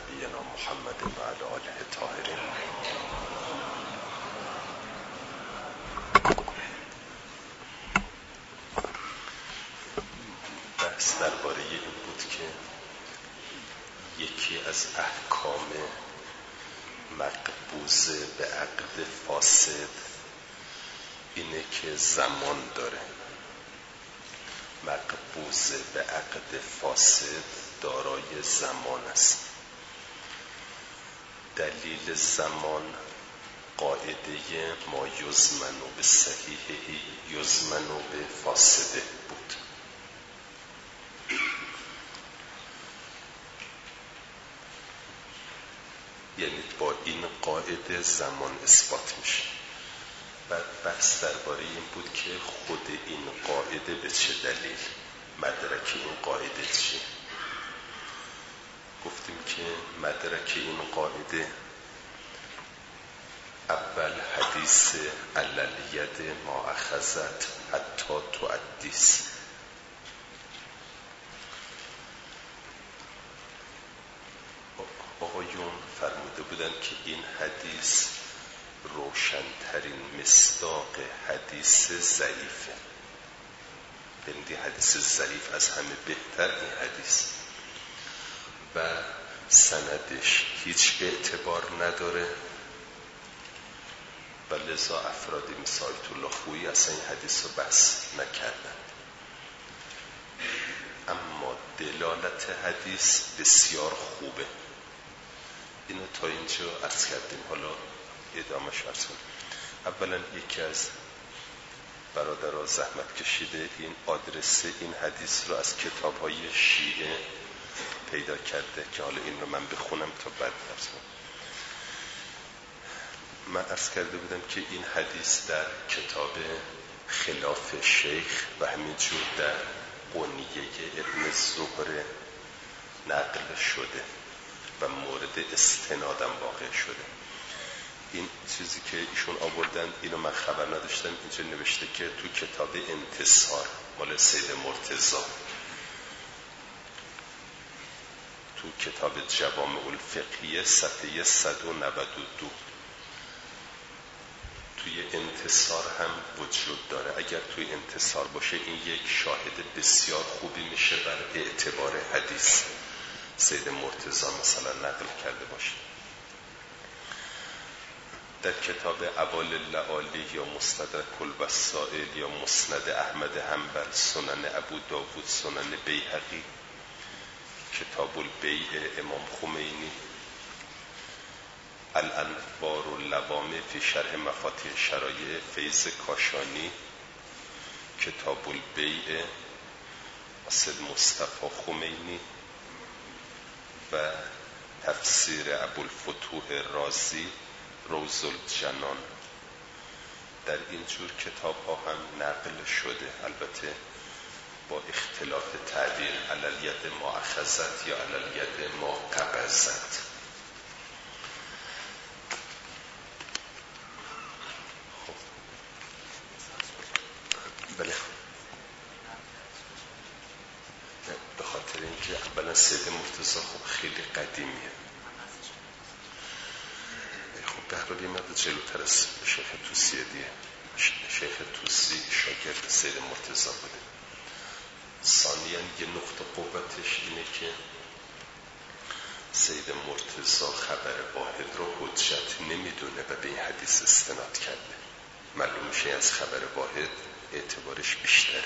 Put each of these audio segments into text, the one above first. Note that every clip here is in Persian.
نبینا محمد و علی آله الطاهرین. بحث درباره این بود که یکی از احکام مقبوضه به عقد فاسد اینه که زمان داره. مقبوضه به عقد فاسد دارای زمان است. دلیل زمان قاعده ما یزمن به صحیحه یزمن به فاسده بود. یعنی با این قاعده زمان اثبات میشه. بعد بحث درباره این بود که خود این قاعده به چه دلیل، مدرک این قاعده چیه. گفتیم که مدرک این قاعده اول حدیث علالید ما اخذت حتی تؤدیس. آقایون فرموده بودن که این حدیث روشنترین مصداق حدیث ضعیفه. یعنی حدیث ضعیف از همه بهتر این حدیث و سندش هیچ اعتبار نداره و لذا افرادی مثل آیت الله خویی اصلا این حدیث رو بحث نکردن. اما دلالت حدیث بسیار خوبه. اینو تا اینجا عرض کردیم، حالا ادامه‌اش عرض کنیم. اولا یکی از برادرها زحمت کشیده این آدرس این حدیث رو از کتاب‌های شیعه پیدا کرده که حالا این رو من بخونم تا بعد عرض کنم. من عرض کرده بودم که این حدیث در کتاب خلاف شیخ و همینجور در قنیه ابن زهره نقل شده و مورد استنادم واقع شده. این چیزی که ایشون آوردن اینو من خبر نداشتم. اینجا نوشته که تو کتاب انتصار مال سید مرتضی، تو کتاب جوامع الفقهیه صفحه 192 توی انتصار هم وجود داره. اگر توی انتصار باشه این یک شاهد بسیار خوبی میشه بر اعتبار حدیث سید مرتضی مثلا نقل کرده باشه. در کتاب اول اللآلی یا مستدرک الوسائل یا مسند احمد حنبل، سنن ابو داود، سنن بیهقی، کتاب البیع امام خمینی، الانوار اللوامع فی شرح مفاتیح شرایع فیض کاشانی، کتاب البیع اصل مصطفی خمینی و تفسیر ابوالفتوح رازی روض الجنان. در این جور کتاب ها هم نقل شده، البته با اختلاف تعبیر، علالید ما اخذت یا علالید ما قبضت. خب بله، به خاطر اینکه اولا سید مرتضی خب خیلی قدیمیه. خب در حالی مدد جلوتر از شیخ توسیه دیه. شیخ توسی شاگرد سید مرتضی بوده. ثانیاً یه نقطه قوتش اینه که سید مرتضی خبر واحد رو حجت نمیدونه و به این حدیث استناد کرده. معلوم میشه از خبر واحد اعتبارش بیشتره.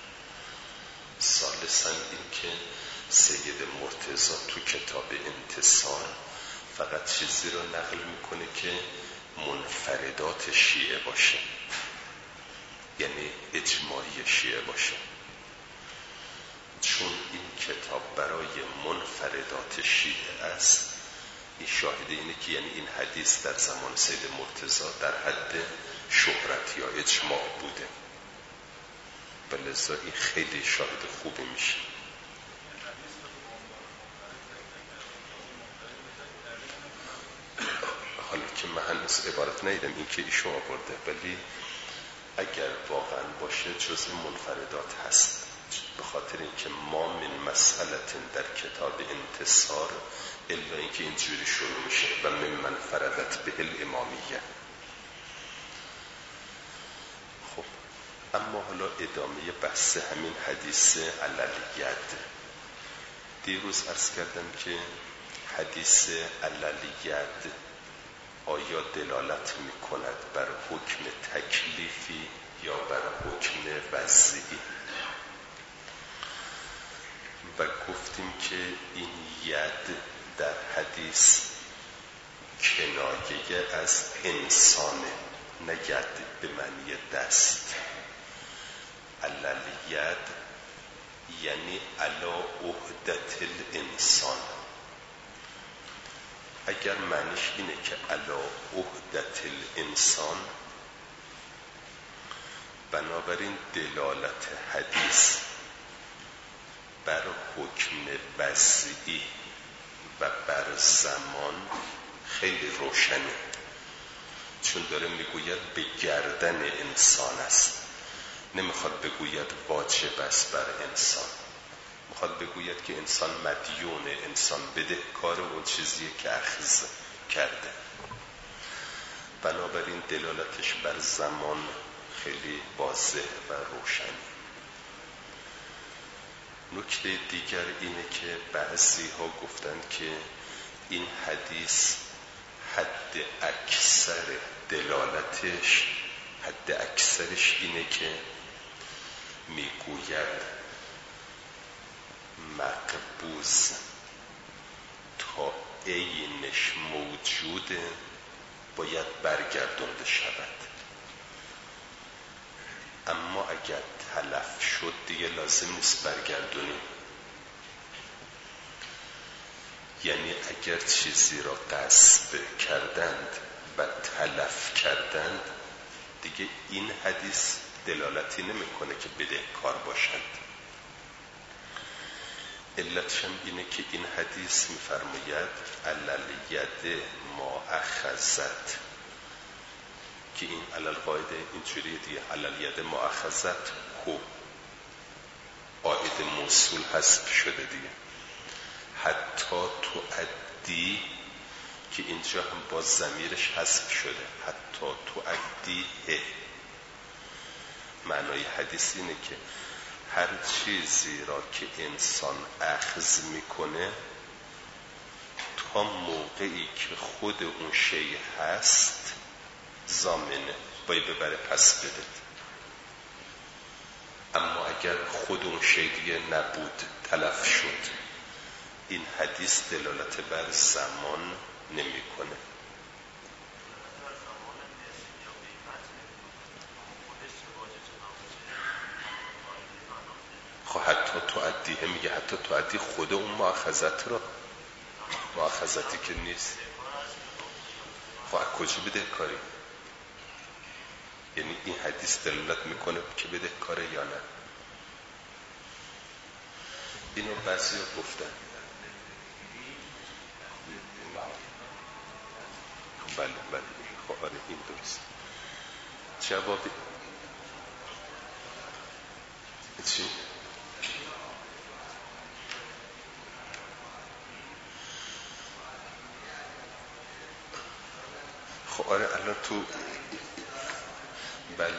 ثالثاً این که سید مرتضی تو کتاب انتصار فقط چیزی رو نقل میکنه که منفردات شیعه باشه، یعنی اجماعی شیعه باشه. چون این کتاب برای منفردات شیعه است، این شاهد اینه که یعنی این حدیث در زمان سید مرتضی در حد شهرت یا اجماع بوده و لذا این خیلی شاهد خوبی میشه. حالا که من هنوز عبارت ندیدم این که ایشون آورده، ولی اگر واقعا باشه جزء منفردات هست، به خاطر اینکه ما من مسئلت در کتاب انتصار الا اینکه اینجوری شروع میشه و ممن فردت به الامامیه. خب اما حالا ادامه بحث همین حدیث عللیت. دیروز عرض کردم که حدیث عللیت آیا دلالت میکند بر حکم تکلیفی یا بر حکم وضعی، و گفتیم که این ید در حدیث کنایه از انسانه، نه ید به معنی دست. عللیت یعنی علا عهدت الانسان. اگر معنیش اینه که علا عهدت الانسان، بنابراین دلالت حدیث بر حکم وضعی و بر زمان خیلی روشنه، چون داره میگوید به گردن انسان است. نمیخواد بگوید واجب است بر انسان، میخواد بگوید که انسان مدیونه، انسان بدهکار اون چیزیه که اخذ کرده. بنابراین دلالتش بر زمان خیلی واضح و روشن. نکته دیگر اینه که بعضی ها گفتند که این حدیث حد اکثر دلالتش، حد اکثرش اینه که میگوید مقبوض تا عینش موجوده باید برگردونده شود، اما اگر تلف شد دیگه لازم نیست برگردونیم. یعنی اگر چیزی را غصب کردند و تلف کردند دیگه این حدیث دلالتی نمیکنه که بدهکار باشند. علتش هم اینه که این حدیث میفرماید علل ید ما اخذت، که این علل قاعده اینجوری دیگه، علل ید ما اخذت هو عائد موصول حذف شده دیگه. حتی تو ادی که اینجا هم با ضمیرش حذف شده، حتی تو ادی معنای حدیث اینه که هر چیزی را که انسان اخذ میکنه تا موقعی که خود اون شیء هست ضامنه، باید ببره پس بده. اما اگر خود اون شیء دیگه نبود، تلف شد، این حدیث دلالت بر زمان نمیکنه. خب حتی تو عدیه میگه، حتی تو عدی خود اون مؤاخذت را، مؤاخذتی که نیست. خب از کجا بده کاری؟ یعنی این حدیث دلالت میکنه که بده کاره یا نه؟ اینو بعضی ها گفتن. بله بله، خب آره این درست. جوابی چی؟ خب آره الان تو بله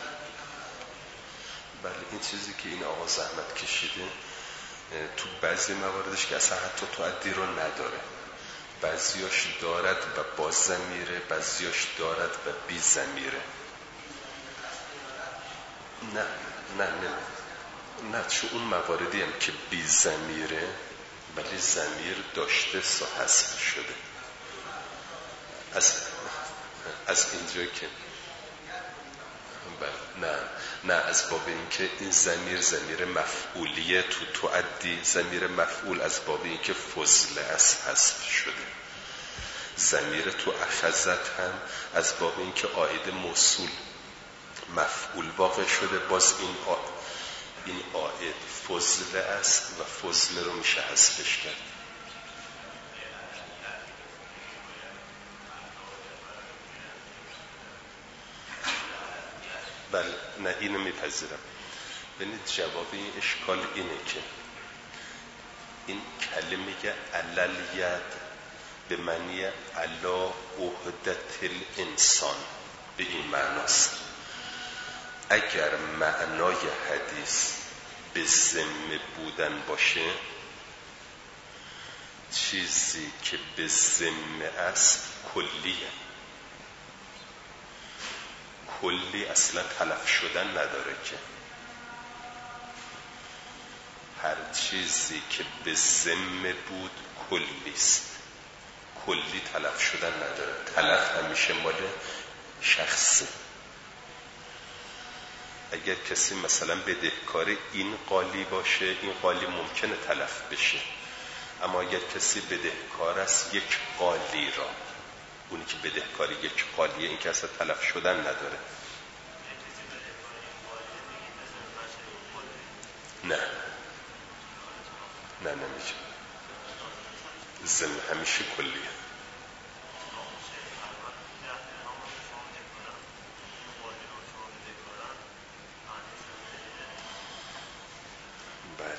این چیزی که این آقا زحمت کشیده تو بعضی مواردش که اصلا حتی تو عدی رو نداره، بعضیاش دارد و با ضمیره، بعضیاش دارد و بی ضمیره. نه چون اون مواردی هم که بی ضمیره ولی ضمیر داشته حذف شده. از اینجا که نه از باب این که این ضمیر مفعولیه، تو عدی ضمیر مفعول از باب این که فضله از حذف شده. ضمیر تو اخذت هم از باب این که عائد موصول مفعول واقع شده، باز این عائد فضله است و فضله رو میشه حذفش کرد. بله نه اینو میپذیرم. ببینید جواب این اشکال اینه که این کلمه علالید به معنی علا عهدت الانسان به این معناست. اگر معنای حدیث به ذمه بودن باشه، چیزی که به ذمه است کلیه. کلی اصلا تلف شدن نداره که. هر چیزی که به ذمه بود کلیست. کلی تلف شدن نداره. تلف همیشه مال شخصی. اگر کسی مثلا بدهکار این قالی باشه، این قالی ممکنه تلف بشه، اما اگر کسی بدهکار است یک قالی را، اونی که بدهکاری یک قالیه، این که اصلا تلف شدن نداره. نه نمیشه. ذمه همیشه کلیه. بله.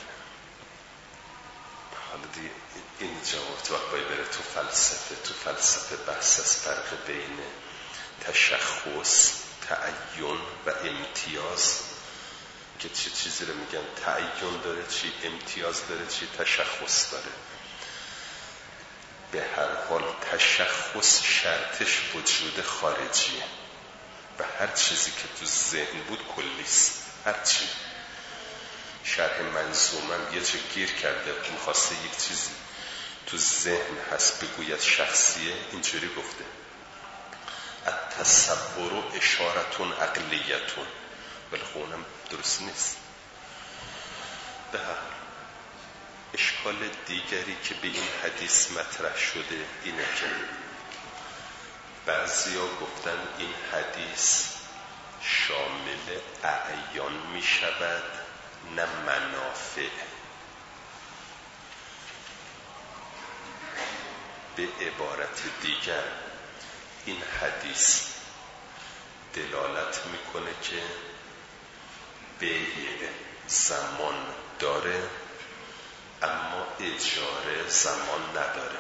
حالا دیگه این جواب تو وقت باید بره تو فلسفه بحث از فرق بین تشخص، تعین و امتیاز، که چه چیزی رو میگن تعین داره، چی امتیاز داره، چی تشخص داره. به هر حال تشخص شرطش وجود خارجیه و هر چیزی که تو ذهن بود کلیست. هر چی. شرح منظومم یه جا گیر کرده، میخواسته یک چیزی تو ذهن هست بگوید شخصیه، اینجوری گفته التصور اشارتون عقلیتون، ولی خونم درست نیست. به هر اشکال دیگری که به این حدیث مطرح شده اینه که بعضیا گفتن این حدیث شامل اعیان می شود نه منافع. به عبارت دیگر این حدیث دلالت میکنه که بیع زمان داره اما اجاره زمان نداره.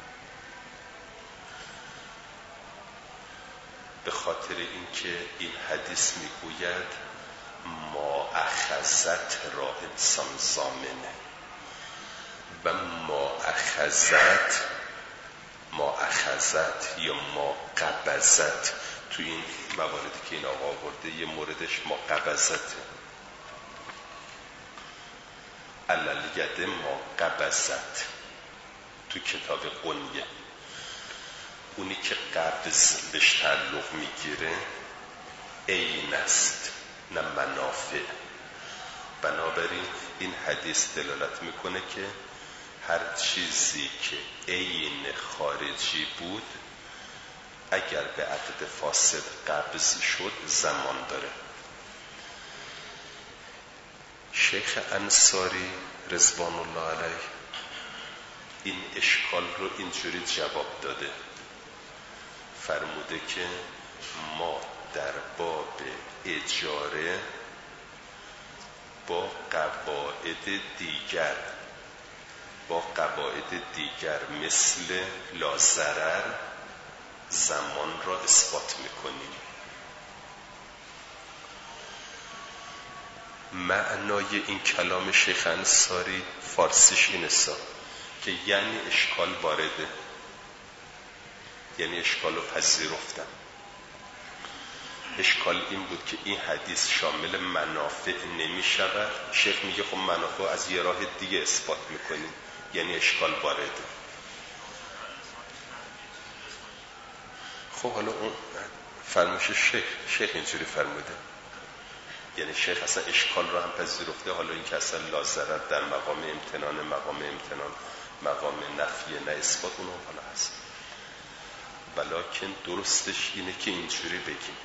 به خاطر اینکه این حدیث میگوید ما اخذت را انسان ضامنه و ما اخذت یا ما قبضت، تو این مواردی که این آقا آورده یه موردش ما قبضته، علالید ما قبضت تو کتاب قنیه، اونی که قبض بهش تعلق میگیره عین است نه منافع. بنابراین این حدیث دلالت میکنه که هر چیزی که عین خارجی بود اگر به عقد فاسد قبض شد زمان داره. شیخ انصاری رضوان الله علیه این اشکال رو اینجوری جواب داده، فرموده که ما در باب اجاره با قواعد دیگر مثل لاضرر زمان را اثبات میکنیم. معنای این کلام شیخ انصاری فارسیش این است که یعنی اشکال وارده، یعنی اشکال رو پذیرفتم. اشکال این بود که این حدیث شامل منافع نمی شود. شیخ میگه خب منافع از یه راه دیگه اثبات میکنیم، یعنی اشکال وارده. خب حالا اون فرموش شیخ اینجوری فرموده، یعنی شیخ اصلا اشکال رو هم پذیرفته. حالا این که اصلا لاضرر در مقام امتنان، مقام نفی نه اثبات، اونو حالا هست. ولیکن درستش اینه که اینجوری بگیم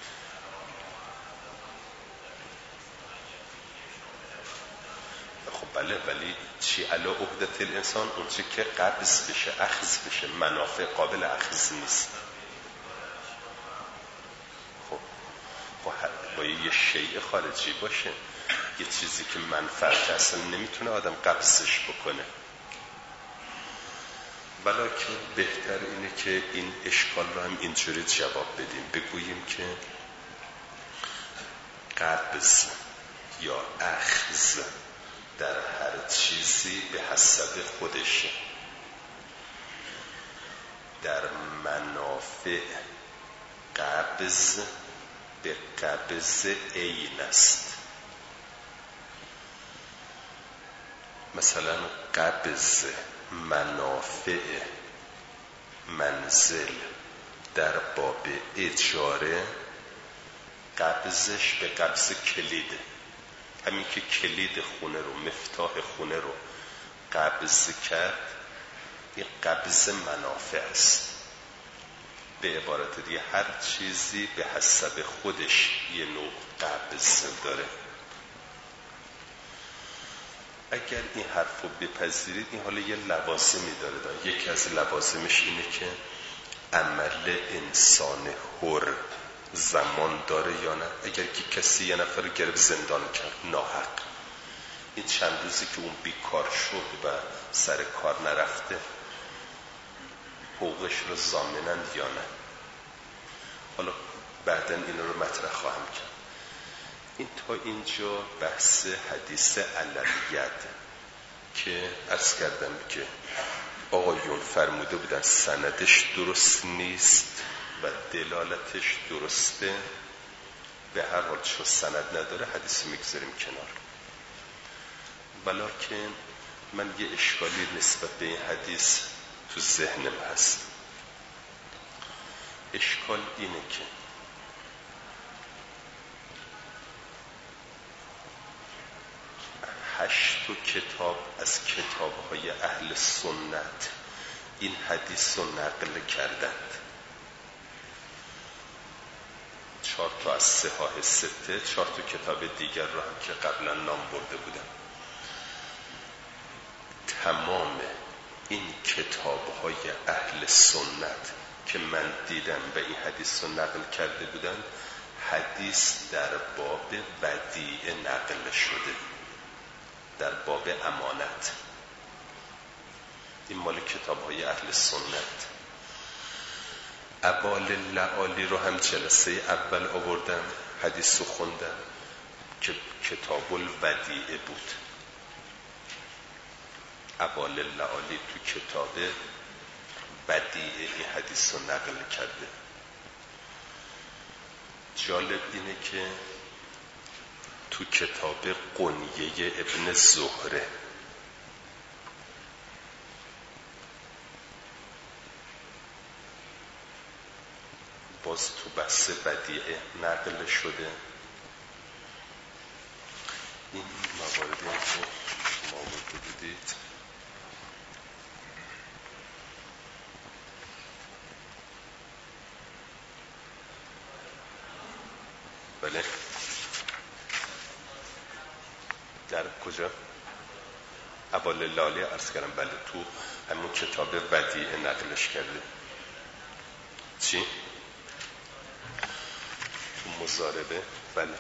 خب بله، ولی چی علا عهدت الانسان؟ اون چی که قبض بشه، اخذ بشه، منافع قابل اخذ نیست. خب با یه شیء خارجی باشه، یه چیزی که منفعت اصلا نمیتونه آدم قبضش بکنه. ولیکن بهتر اینه که این اشکال رو هم اینجوری جواب بدیم، بگوییم که قبض یا اخذ در هر چیزی به حسب خودشه. در منافع قبض به قبض عین است. مثلا قبض منافع منزل در باب اجاره قبضش به قبض کلیده. همین که کلید خونه رو، مفتاح خونه رو قبض کرد، این قبض منافع است. به عبارت دیگه هر چیزی به حسب خودش یه نوع قبض داره. اگر این حرف رو بپذیرید، این حالا یه لوازمی داره. یکی از لوازمش اینه که عمل انسان حر زمان داره یا نه. اگر که کسی یه نفر رو گرفت زندان کرد ناحق، این چند روزی که اون بیکار شد و سر کار نرفته، حقوقش رو ضامنند یا نه؟ حالا بعداً این رو مطرح خواهم کرد. این تا اینجا بحث حدیث علویت که عرض کردم که آقایون فرموده بودن سندش درست نیست و دلالتش درسته. به هر حال چون سند نداره حدیث میگذاریم کنار. ولیکن من یه اشکالی نسبت به این حدیث تو ذهنم هست. اشکال اینه که 8 کتاب از کتاب‌های اهل سنت این حدیث رو نقل کردند. 4 تا از صحاح 6، 4 تا کتاب دیگر رو هم که قبلا نام برده بودم. تمام این کتاب‌های اهل سنت که من دیدم و این حدیث رو نقل کرده بودند، حدیث در باب ودیعه نقل شده، در باب امانت. این مال کتاب‌های اهل سنت. ابال لعالی رو هم جلسه اول آوردم، حدیث رو خوندم که کتاب الودیعه بود. ابال لعالی تو کتاب ودیعه این حدیث رو نقل کرده. جالب اینه که تو کتاب قنیه ابن زهره باز تو بحث ودیعه نقل شده. این مواردی که شما آورده بودید بله در کجا؟ ابال لالی عرض کردم. بله تو همون کتاب ودیعه نقلش کرده. چی؟ تو مضاربه. بله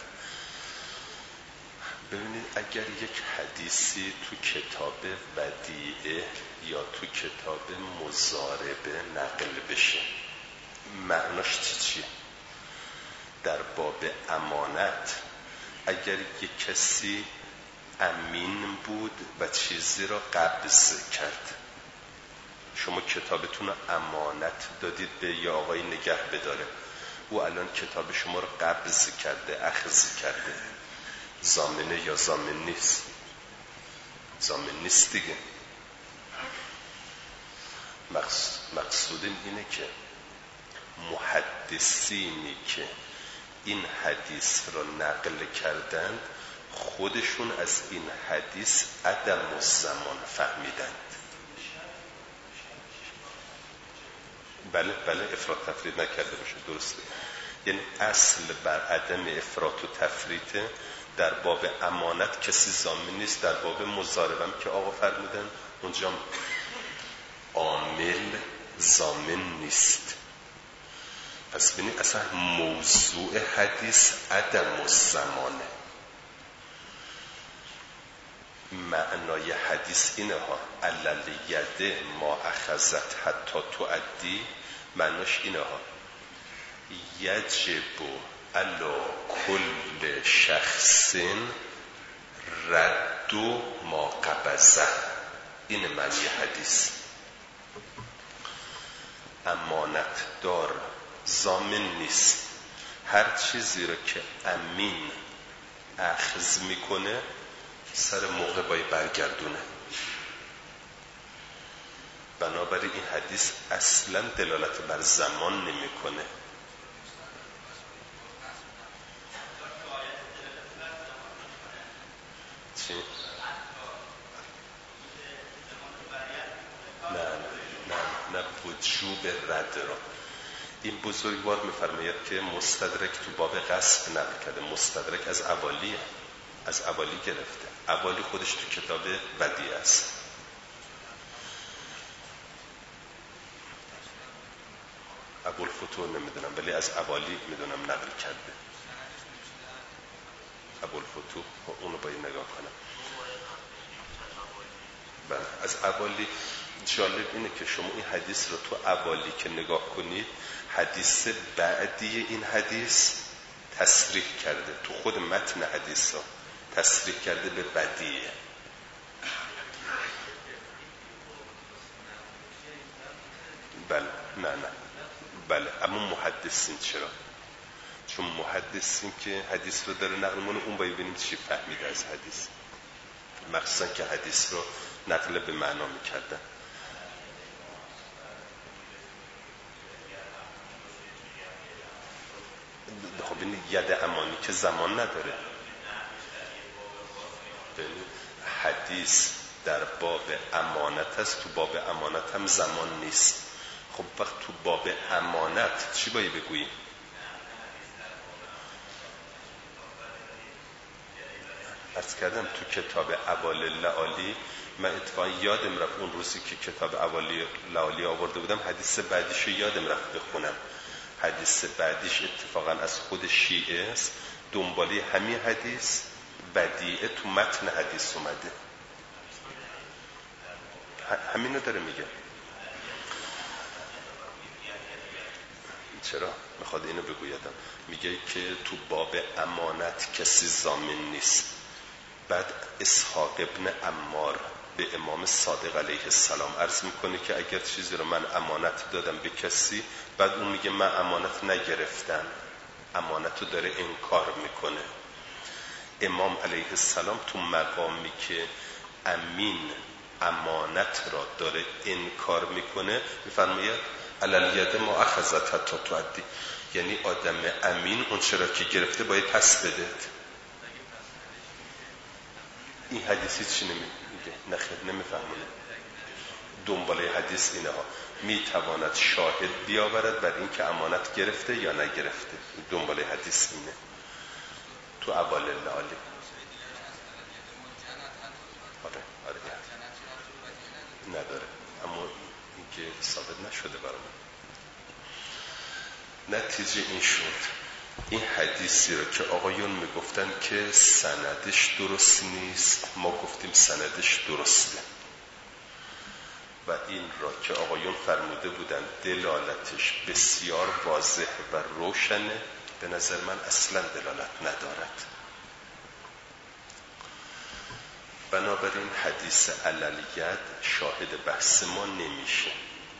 ببینید اگر یک حدیثی تو کتاب ودیعه یا تو کتاب مضاربه نقل بشه، معناش چیه؟ در باب امانت اگر یک کسی امین بود و چیزی را قبض کرد، شما کتابتون رو امانت دادید به یه آقای نگه بداره، او الان کتاب شما رو قبض کرده، اخذ کرده، ضامنه یا ضامن نیست؟ ضامن نیست دیگه. مقصودم اینه که محدثینی که این حدیث را نقل کردند خودشون از این حدیث عدم الزمان فهمیدند. بله افراط تفرید نکرده باشه، درسته. یعنی اصل بر عدم افراط و تفریطه. در باب امانت کسی ضامن نیست، در باب مضاربه که آقا فرمودن اونجا عامل ضامن نیست. پس ببینید اصلا موضوع حدیث عدم الزمانه. معنای حدیث اینه ها، علل یده ما اخذت حتی تؤدی، معناش اینه ها، یجب علی کل شخص رد ما قبضه. این معنی حدیث. امانت دار ضامن نیست هر چیزی رو که امین اخذ میکنه سر موقع باید برگردونه. بنابراین این حدیث اصلا دلالت بر زمان نمیکنه. چی؟ نه وجوب رد را. این بزرگوار میفرماید که مستدرک تو باب غصب نقل کرده. مستدرک از اوالیه، از اوالی گرفته. اوالی خودش تو کتاب بدیع است. ابوالفتوح نمیدونم ولی از اوالی میدونم نقل کرده. ابوالفتوح اونو باید نگاه کنم. بله از اوالی. جالب اینه که شما این حدیث رو تو اوالی که نگاه کنید، حدیث بعدی این حدیث تصریح کرده، تو خود متن حدیث ها تصریح کرده به بدیه. بله نه بله، اما محدثین چرا؟ چون محدثین که حدیث رو داره نقل مونه، اون باید ببینیم چی فهمیده از حدیث، مخصوصا که حدیث رو نقل به معنا میکردن. خب این ید امانی که زمان نداره. حدیث در باب امانت است، تو باب امانت هم زمان نیست. خب وقت تو باب امانت چی باید بگوییم؟ عرض کردم تو کتاب اوالی لعالی، من اتفاقا یادم رفت اون روزی که کتاب اوالی لعالی آورده بودم حدیث بعدیش یادم رفت بخونم. حدیث بعدیش اتفاقا از خود شیعه است، دنباله همین حدیث بدیعه تو متن حدیث اومده، همینو داره میگه. چرا؟ میخواد اینو بگویدم، میگه که تو باب امانت کسی ضامن نیست. بعد اسحاق ابن عمار به امام صادق علیه السلام عرض میکنه که اگر چیزی رو من امانت دادم به کسی، بعد اون میگه من امانت نگرفتم، امانت رو داره انکار میکنه. امام علیه السلام تو مقامی که امین امانت را داره انکار میکنه میفرماید علل ید ما اخذت حتی تؤدی، یعنی آدم امین اون چرا که گرفته باید پس بده. این حدیثی چی نمیگه؟ نخیر نمیفهمونه. دنباله حدیث اینه ها، میتواند شاهد بیاورد بر این که امانت گرفته یا نگرفته. دنباله حدیث اینه تو اول لعالی. آره نداره، اما این که ثابت نشده برامون. نتیجه این شد این حدیثی رو که آقایون میگفتن که سندش درست نیست، ما گفتیم سندش درسته و این را که آقایون فرموده بودن دلالتش بسیار واضح و روشنه، به نظر من اصلا دلالت ندارد. بنابراین حدیث عللیت شاهد بحث ما نمیشه.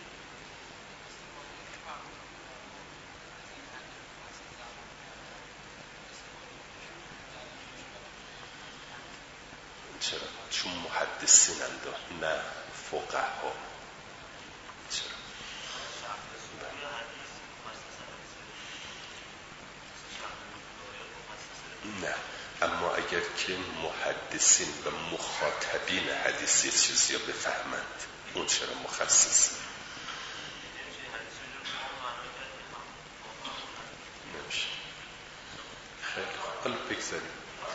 چرا؟ چون محدثینند نه فقها. چرا؟ نه، اما اگر که محدثین و مخاطبین حدیثی چیزی رو بفهمند، اون چرا مخصص نمیشه. خیلی حالا بگذاریم.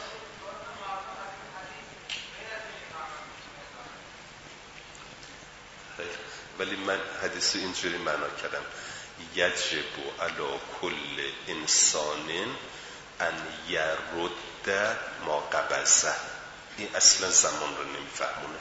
ولی من حدیث اینجوری معنا کردم، یجب علی کل انسان ان یرد ما قبضه. این اصلا زمان رو نمیفهمونه.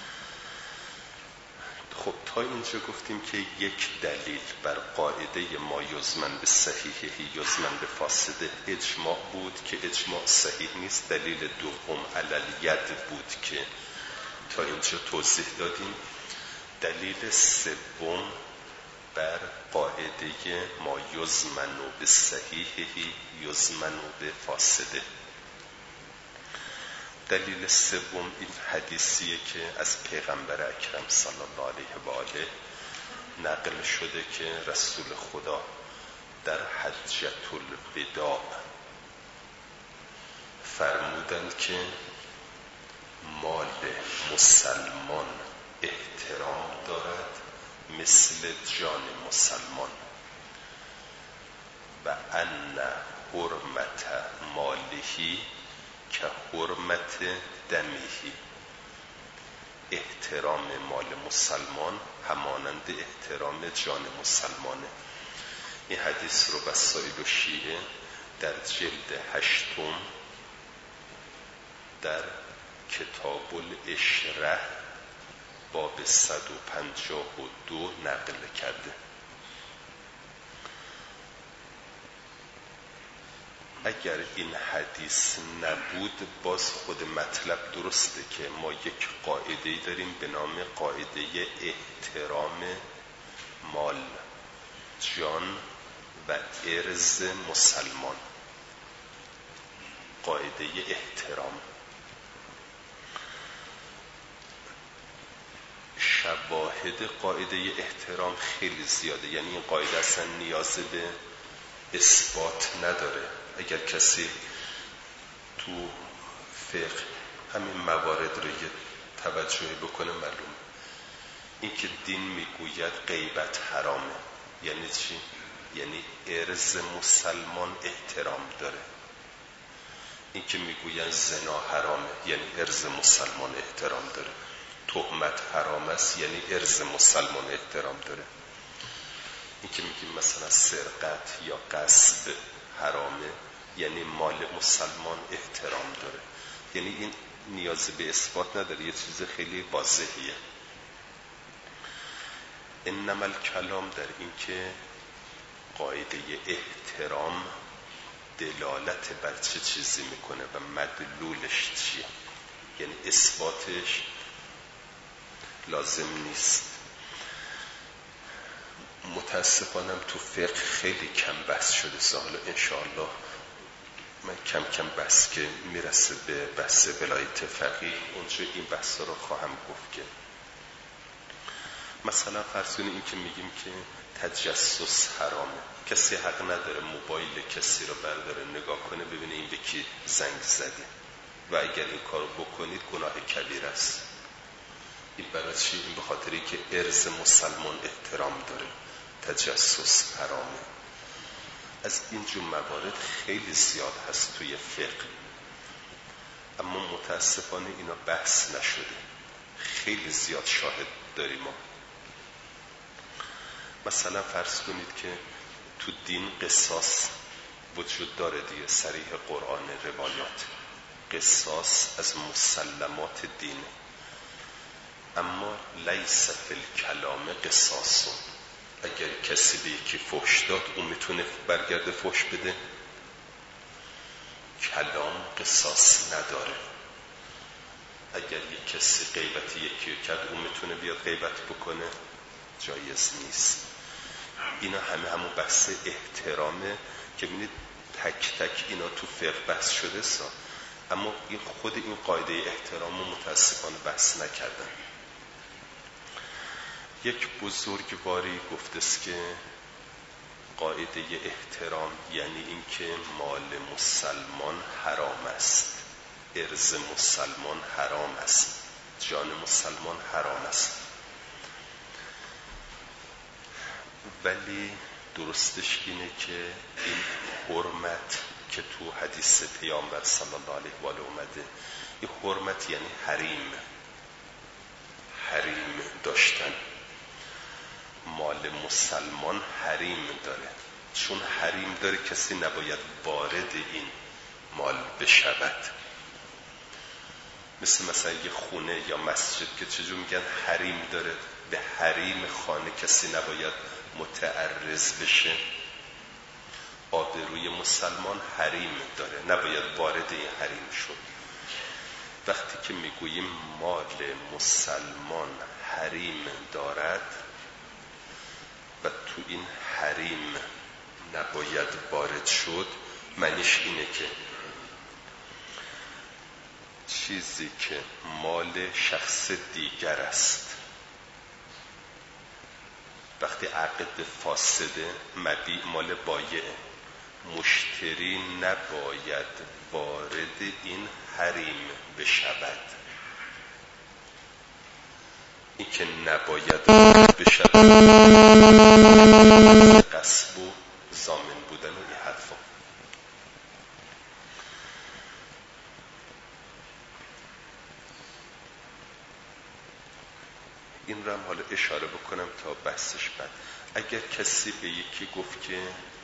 خب تا اینجا گفتیم که یک دلیل بر قاعده ما یزمن به صحیحه یزمن به فاسده اجماع بود که اجماع صحیح نیست. دلیل دوم علل ید بود که تا اینجا توضیح دادیم. دلیل سوم بر قاعده ما یزمن به صحیحه یزمن به فاسده. دلیل سوم این حدیثیه که از پیغمبر اکرم صلی الله علیه و آله نقل شده که رسول خدا در حجة الوداع فرمودند که مال مسلمان احترام دارد مثل جان مسلمان و ان حرمت مالهی که حرمت دمیهی. احترام مال مسلمان همانند احترام جان مسلمانه. این حدیث رو وسائل شیعه در جلد 8 در کتاب الاشره باب 152 نقل کرده. اگر این حدیث نبود باز خود مطلب درسته که ما یک قاعده‌ای داریم به نام قاعده احترام مال، جان و عرض مسلمان. قاعده احترام شواهد قاعده احترام خیلی زیاده، یعنی این قاعده اصلا نیاز به اثبات نداره. اگر کسی تو فقه همین موارد رو یه توجهی بکنه معلوم این که دین میگوید غیبت حرامه. یعنی چی؟ یعنی عرض مسلمان احترام داره. این که میگوید زنا حرامه یعنی عرض مسلمان احترام داره. تهمت حرام است یعنی عرض مسلمان احترام داره. این که میگیم مثلا سرقت یا غصب حرامه یعنی مال مسلمان احترام داره. یعنی این نیاز به اثبات نداره، یه چیز خیلی واضحیه. انما الکلام در این که قاعده احترام دلالت بر چه چیزی میکنه و مدلولش چیه، یعنی اثباتش لازم نیست. متاسفانم تو فقه خیلی کم بحث شده سال. انشاءالله من کم کم بحث که میرسه به بحث ولایت فقیه اونجا این بحث رو خواهم گفت که مثلا فرض کنید این که میگیم که تجسس حرامه. کسی حق نداره موبایل کسی رو برداره نگاه کنه ببینه این به کی زنگ زده و اگر این کار بکنید گناه کبیر است. این برای چی؟ این به خاطر اینکه عرض مسلمان احترام داره. تجسس حرامه. از این جور موارد خیلی زیاد هست توی فقه، اما متاسفانه اینا بحث نشده. خیلی زیاد شاهد داریم ما. مثلا فرض کنید که تو دین قصاص وجود داره دیگه، صریح قرآن روایات. قصاص از مسلمات دین، اما لیس فی الکلام قصاص. اگر کسی به یکی فحش داد اون میتونه برگرده فحش بده؟ کلام قصاص نداره. اگر یک کسی غیبت یکی رو کرد اون میتونه بیاد غیبت بکنه؟ جایز نیست. اینا همون بحث احترامه که ببینید تک تک اینا تو فقه بحث شده اما این خود این قاعده احترام رو متاسفانه بحث نکردن. یک بزرگواری گفته است که قاعده احترام یعنی این که مال مسلمان حرام است، عرض مسلمان حرام است، جان مسلمان حرام است. ولی درستش اینه که این حرمت که تو حدیث پیامبر صلی الله علیه و آله اومده، این حرمت یعنی حریم داشتن. مال مسلمان حریم داره. چون حریم داره کسی نباید وارد این مال بشود. مثلا یه خونه یا مسجد که چجور میگن حریم داره، به حریم خانه کسی نباید متعرض بشه. آبروی مسلمان حریم داره، نباید وارد این حریم شد. وقتی که میگوییم مال مسلمان حریم دارد و تو این حریم نباید وارد شد، معنیش اینه که چیزی که مال شخص دیگر است وقتی عقد فاسده، مبیع مال بایعه، مشتری نباید وارد این حریم بشود. این که نباید وارد بشود غصب و ضامن بودن و این حرفا. این رو هم حالا اشاره بکنم تا بحثش بعد. اگر کسی به یکی گفت که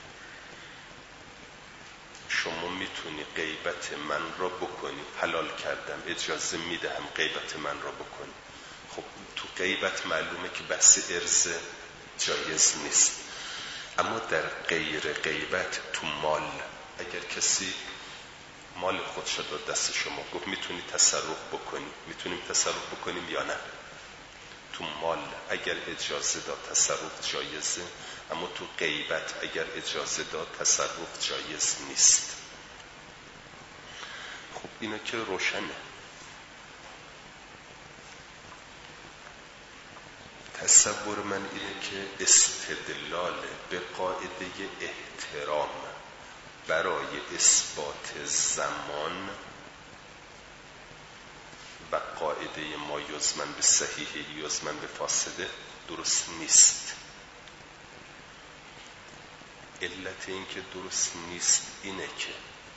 شما میتونی غیبت من را بکنی، حلال کردم، اجازه میدهم غیبت من را بکنی. خب تو غیبت معلومه که بحث ارث جایز نیست، اما در غیر غیبت تو مال، اگر کسی مال خودش داد دست شما، گفت میتونی تصرف بکنی، میتونیم تصرف بکنیم یا نه؟ تو مال اگر اجازه داد تصرف جایزه، اما تو غیبت اگر اجازه داد تصرف جایز نیست. خب اینا که روشنه. تصور من اینه که استدلال به قاعده احترام برای اثبات زمان و قاعده ما یزمن به صحیحه یزمن به فاسده درست نیست. علت این که درست نیست اینه که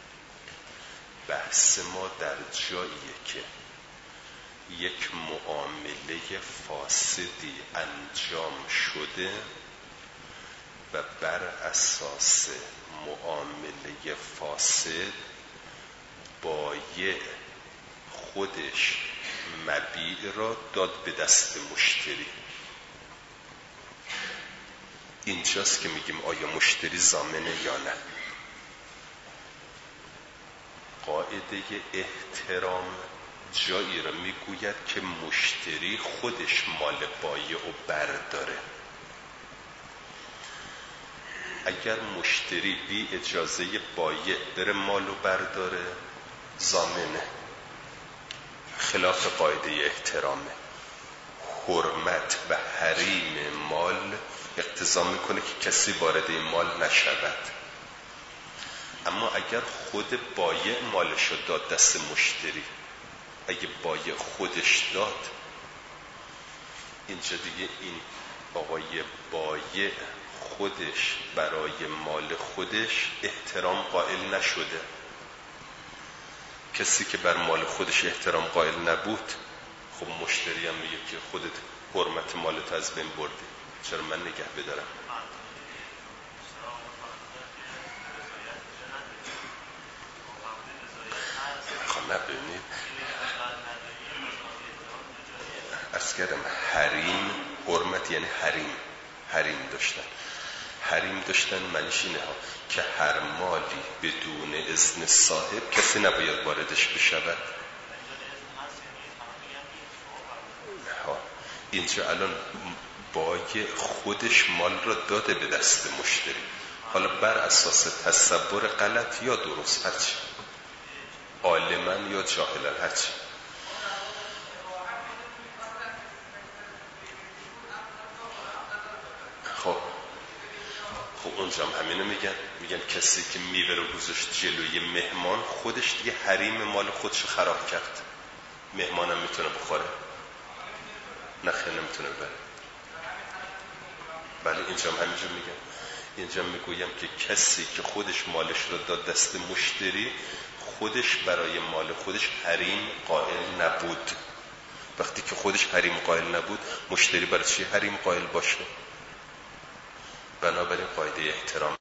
بحث ما در جاییه که یک معامله فاسدی انجام شده و بر اساس معامله فاسد بایع خودش مبیع را داد به دست مشتری. اینجاست که میگیم آیا مشتری ضامنه یا نه. قاعده احترام جایی را میگوید که مشتری خودش مال بایع رو برداره. اگر مشتری بی اجازه بایع بره مالو برداره، ضامنه، خلاف قاعده احترامه. حرمت و حریم مال اقتضا میکنه که کسی وارد این مال نشود. اما اگر خود بایع مالشو داد دست مشتری، اگه بایع خودش داد، اینجا دیگه این آقای بایع خودش برای مال خودش احترام قائل نشده. کسی که بر مال خودش احترام قائل نبود، خب مشتری هم میگه که خودت حرمت مالت از بین بردی، چرا من نگه بدارم؟ خب نبینید عرض کردم حریم، حرمت یعنی حریم داشتن معنیش اینه ها که هر مالی بدون اذن صاحب کسی نباید واردش بشود. اینجا الان بایع خودش مال را داده به دست مشتری، حالا بر اساس تصور غلط یا درست، هرچی، عالماً یا جاهلاً، هرچی. خب اونجا هم همینو میگن کسی که میوه رو گذاشت جلوی مهمان، خودش دیگه حریم مال خودش خراب کرد. مهمانم میتونه بخوره؟ نه خیلی نمیتونه ببره. بله اینجا هم همینجور میگن. اینجا میگویم که کسی که خودش مالش رو داد دست مشتری، خودش برای مال خودش حریم قائل نبود. وقتی که خودش حریم قائل نبود، مشتری برای چی حریم قائل باشه؟ بنابراین قاعده احترام